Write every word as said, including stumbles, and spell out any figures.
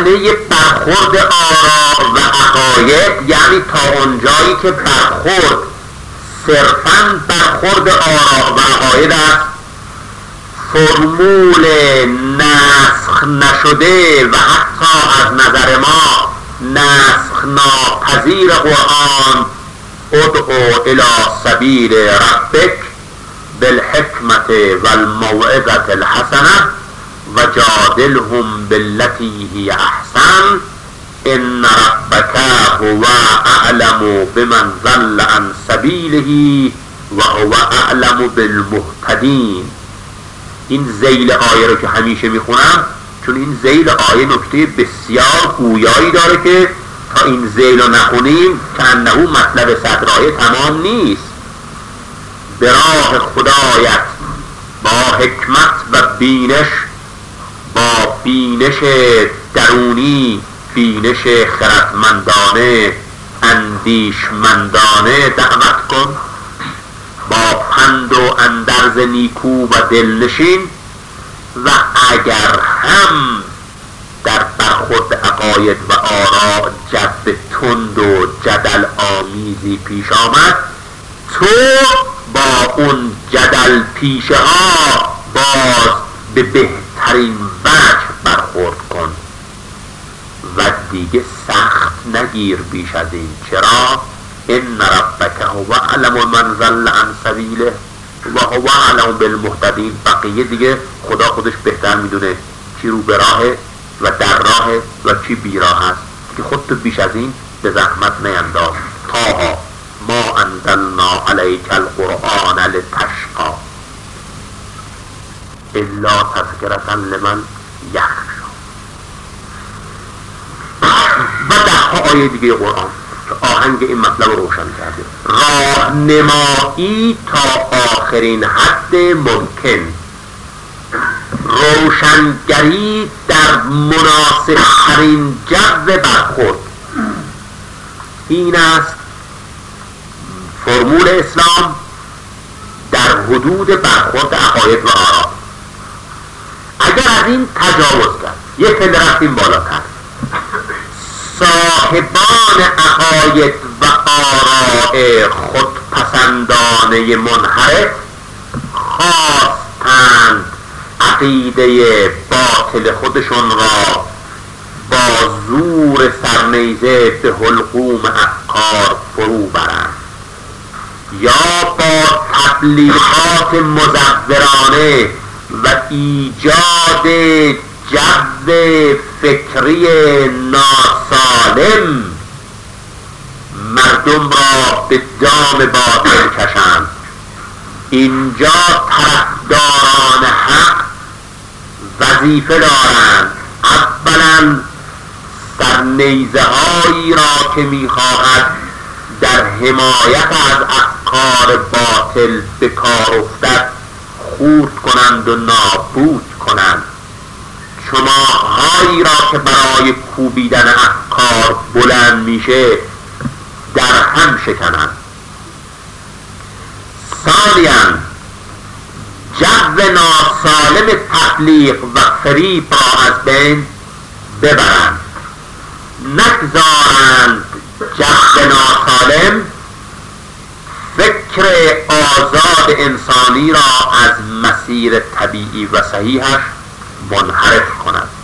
صحنه برخورد آرا و عقاید، یعنی تا اونجایی که برخورد صرفاً برخورد آرا و عقاید است، فرمول نسخ نشده و حتی از نظر ما نسخ ناپذیر قرآن، ادعو الی سبیل ربک بالحکمت والموعظة الحسنه و جادلهم بالتي هی احسن ان ربک هو اعلم بمن ضل عن سبیله و هو اعلم بالمهتدین. این ذیل آیه رو که همیشه میخونم، چون این ذیل آیه نکته بسیار گویایی داره که تا این ذیل رو نخونیم که انه مطلب صدر آیه تمام نیست. به راه خدایت با حکمت و بینش، با بینش درونی، بینش خردمندانه، اندیشمندانه دعوت کن، با پند و اندرز نیکو و دلنشین، و اگر هم در برخورد عقاید و آرا جذب تند و جدل آمیزی پیش آمد، تو با اون جدل پیشه ها باز به بهترین وجه برخورد کن و دیگه سخت نگیر بیش از این. چرا؟ ان ربک هو اعلم من ضل عن سبیله و هو اعلم بالمهتدین. بقیه دیگه خدا خودش بهتر میدونه چی رو به راهه و در راهه و چی بی راه است، که خودتو بیش از این به زحمت نینداز. طه ما انزلنا علیک القرآن لتشقی الا تذکرة لمن یخشی. و ده آیه دیگه قرآن که آهنگ این مطلب رو روشن کرده. راهنمایی تا آخرین حد ممکن، روشنگری در مناسب ترین جو برخورد، این است فرمول اسلام در حدود برخورد عقاید و آرا. اگر از این تجاوز کرد، یک پله رفتیم بالاتر، صاحبان عقاید و آراء خودپسندانه منحرف خواستند عقیده باطل خودشون را با زور سرنیزه به حلقوم افکار فرو برند، یا با تبلیغات مزورانه و ایجاد جو فکری ناسالم مردم را به دام باطل کشند. اینجا طرفداران حق وظیفه دارند اولا سرنیزه هایی را که میخواهد در حمایت از افکار باطل به کار افتد خورد کنند و نابود کنند، چماهایی را که برای کوبیدن افکار بلند میشه در هم شکنند. ثانیاً جو ناسالم تبلیغ و فریب را از بین ببرند، نگذارند جو ناسالم فکر آزاد انسانی را از مسیر طبیعی و صحیحش منحرف کند.